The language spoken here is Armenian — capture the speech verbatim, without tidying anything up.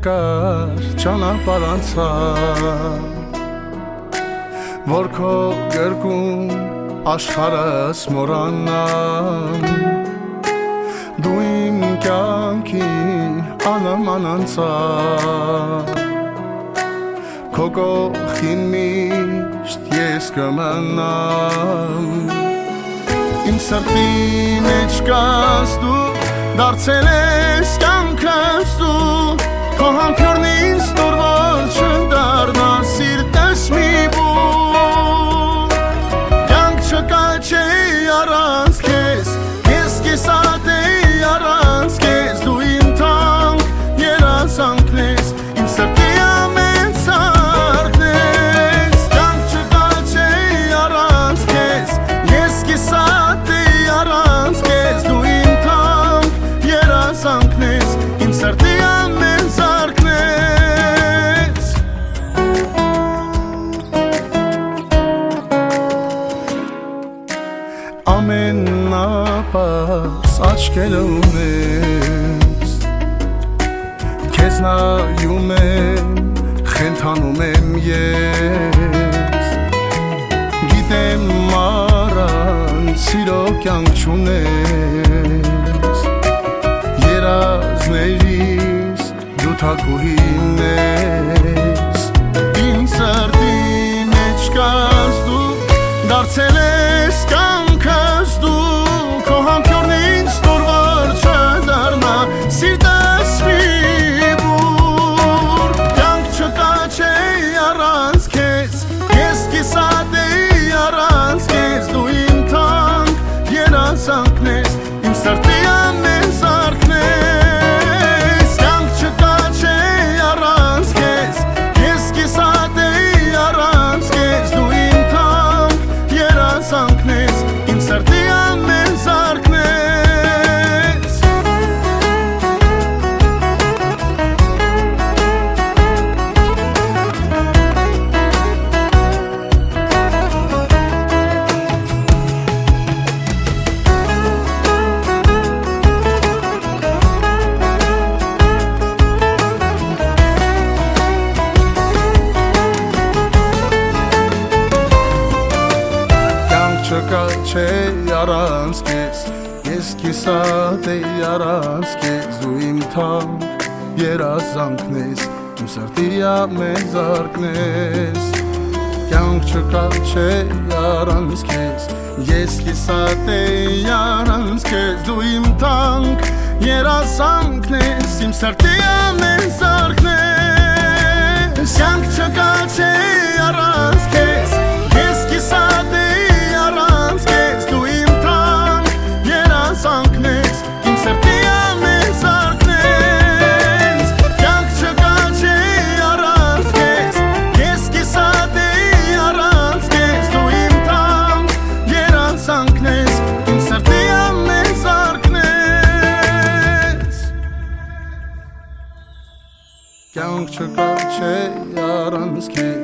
երկար ճանապարհ անցա որ քո գրկում աշխարհս մոռանամ դու իմ կյանքի անաման անցա քո կողքին միշտ ես կմնամ իմ սրտի մեջ կաս դու դարձել ես կյանքս դու քո համբուրն ինձ տուր որ չդառնա սիրտս մի բուն կյանք չկա չէ առանց քեզ ես կիսատ էի առանց քեզ դու իմ թանկ երազանքն ես իմ սրտի ամեն սարքն ես կյանք չկա չէ առանց քեզ ես կիսատ էի առանց քեզ դու իմ թանկ երազանքն ես իմ սրտի ամեն սարքն ես ամենապարզ աչքերը ունես քեզ նայում եմ խենթանում եմ ես գիտեմ առանց սիրո կյանք չունես երազներիս դու թագուհին ես իմ սրտի մեջ կաս դու դարձել ես կյանքս դու քո համբուրն ինձ տուր որ չդառնա սիրտս մի բուն կյանք չկա չէ առանց քեզ ես կիսատ էի առանց քեզ դու իմ թանկ երազանքն ես իմ սրտի ամեն սարքն ես կյանք չկա չէ առանց քեզ ես կիսատ էի առանց քեզ դու իմ թանկ երազանքն ես իմ սրտի ամեն սարքն ես չկա չէ առանց քեզ ես կիսատ էի առանց քեզ դու իմ թանկ երազանքն ես իմ սրտի ամեն զարքն ես կյանք չկա չէ առանց քեզ ես կիսատ էի առանց քեզ դու իմ թանկ երազանքն ես իմ սրտի ամեն զարքն ես կյանք չկա չէ առանց քեզ ես կիսատ էի Կյանք չկա չէ առանց քեզ